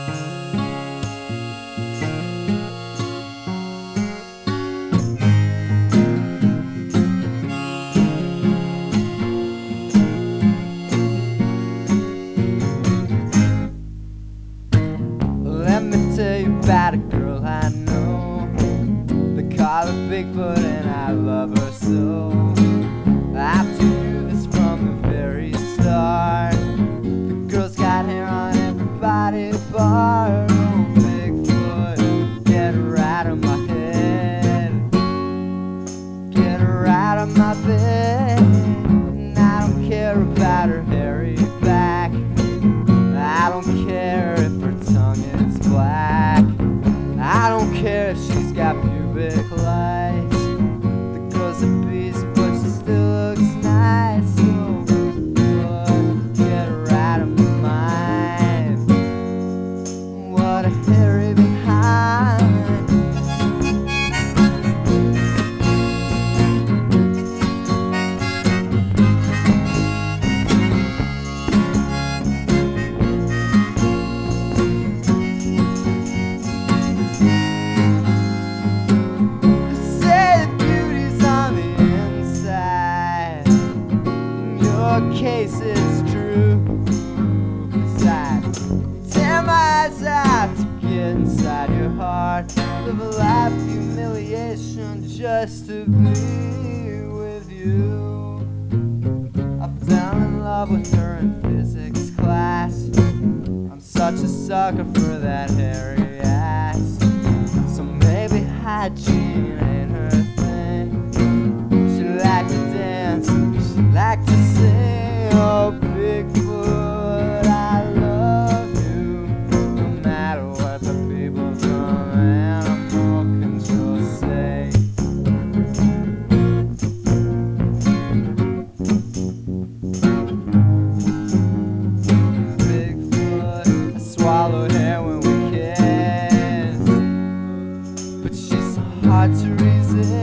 Let me tell you about a girl I know. They call her Bigfoot and I love her so. I told you this from the very start. The girl's got hair on everybody's bar. Oh, Bigfoot, get her out of my head. Get her out of my bed. And I don't care about her hairy back. I don't care if her tongue is black. I don't care if she's got pubic lights. The girl's a beast, but she still looks nice. So Bigfoot, get her out of my mind. What a hairy behind. Case is true, 'cause I tear my eyes out to get inside your heart. Live a life of humiliation just to be with you. I fell in love with her in physics class. I'm such a sucker for that hairy ass. So maybe hygiene ain't her thing. She liked to dance, she liked to sing. Oh, Bigfoot, I love you. No matter what the people from animal control say. Bigfoot, I swallowed hair when we kissed, but she's so hard to resist.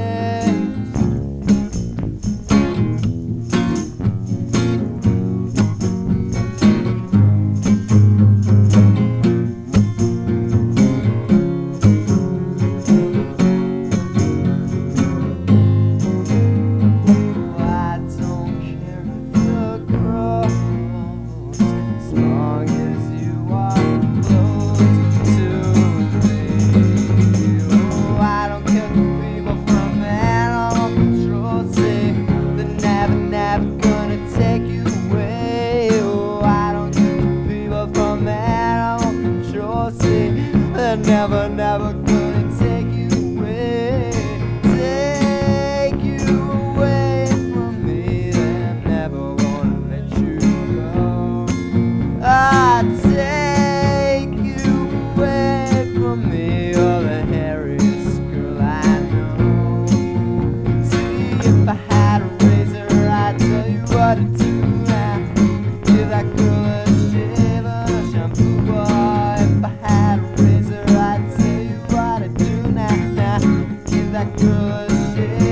Never, never gonna take you away. Take you away from me. They're never gonna let you go. I'd take you away from me. You're the hairiest girl I know. See, if I had a razor, I'd tell you what to do now. Give that girl a shave and a shampoo, boy. If I had a razor, I'd tell you what to do now. Give that girl a shave.